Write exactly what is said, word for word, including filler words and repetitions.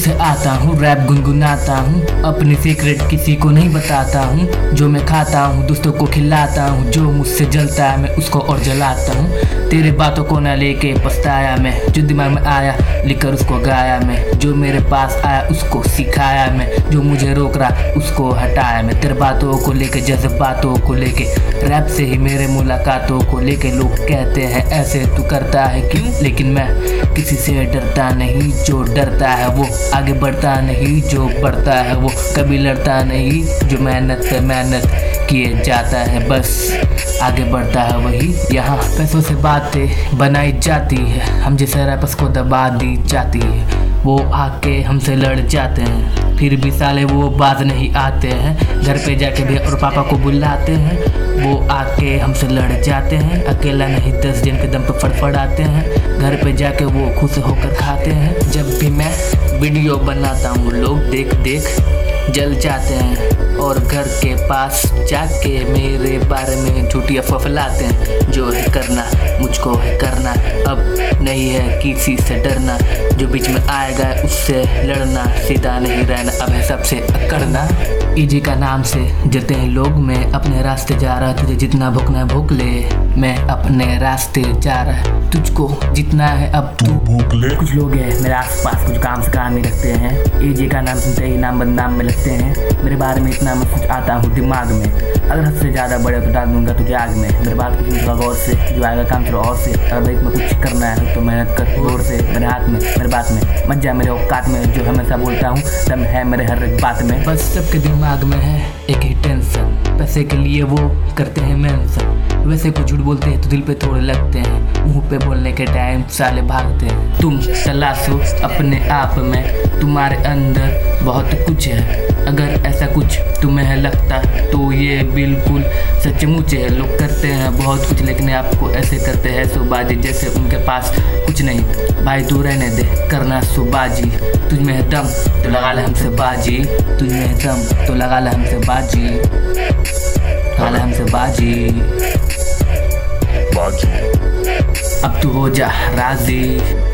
से आता हूँ, रैप गुनगुनाता हूँ, अपनी सीक्रेट किसी को नहीं बताता हूँ। जो मैं खाता हूँ दोस्तों को खिलाता हूँ, जो मुझसे जलता है मैं उसको और जलाता हूँ। तेरे बातों को ना लेके पछताया मैं, जो दिमाग में आया लिखकर उसको गाया मैं। जो मेरे पास आया उसको सिखाया मैं, जो मुझे रोक रहा उसको हटाया मैं। तेरे बातों को लेके जज्बातों को लेके, रैप से ही मेरे मुलाकातों को लेके लोग कहते हैं ऐसे तू करता है क्यों, लेकिन मैं किसी से डरता नहीं। जो डरता है वो आगे बढ़ता नहीं, जो बढ़ता है वो कभी लड़ता नहीं। जो मेहनत पे मेहनत किए जाता है बस आगे बढ़ता है वही। यहाँ पैसों से बातें बनाई जाती है, हम जैसे रैपर्स को दबा दी जाती है। वो आके हमसे लड़ जाते हैं, फिर भी साले वो बाज नहीं आते हैं। घर पे जाके भी और पापा को बुलाते हैं, वो आके हमसे लड़ जाते हैं। अकेला नहीं दस जन के दम पे फड़फड़ाते हैं, घर पे जाके वो खुश होकर खाते हैं। जब भी मैं वीडियो बनाता हूँ लोग देख देख जल जाते हैं, और घर के पास जाके मेरे बारे में झूठी अफवाह फैलाते हैं। जो है करना मुझको है करना, अब नहीं है किसी से डरना। जो बीच में आएगा उससे लड़ना, सीधा नहीं रहना, अब है सबसे अकड़ना। ईजी का नाम से जलते हैं लोग, मैं अपने रास्ते जा रहा, तुझे जितना भूखना है भूख ले। मैं अपने रास्ते जा रहा, तुझको जितना है अब तू भूख ले। कुछ लोग हैं मेरे आसपास कुछ काम से काम ही रखते हैं, ईजी का नाम सुनते ही नाम बदनाम में लगते हैं। मेरे बारे में इतना मैं कुछ आता हूँ दिमाग में, अगर हद से ज़्यादा बड़े तो डाल दूंगा तुझे आग में। मेरे बात को सुन गौर से, जो आएगा काम करो और से। अगर इसमें कुछ करना है तो मेहनत कर गौर से। मेरे हाथ में मेरे बात में मत जा मेरे औकात में, जो हमेशा बोलता हूँ दम है मेरे हर एक बात में। बस सबके दिमाग में है एक ही टेंशन, पैसे के लिए वो करते हैं मेंशन। वैसे कुछ झूठ बोलते हैं तो दिल पे थोड़े लगते हैं, मुंह पे बोलने के टाइम साले भागते हैं। तुम तलाशो अपने आप में, तुम्हारे अंदर बहुत कुछ है। अगर ऐसा कुछ तुम्हें लगता तो ये बिल्कुल सचमुच है। लोग करते हैं बहुत कुछ लेकिन आपको ऐसे करते हैं सोबाजी, जैसे उनके पास कुछ नहीं। भाई तू रहने दे करना सोबाजी, तुझ में है दम तो लगा ले हमसे बाजी। तुझ में है दम तो लगा ले हमसे बाजी, लगा ले हमसे बाजी बाजी। अब तू हो जा राजी।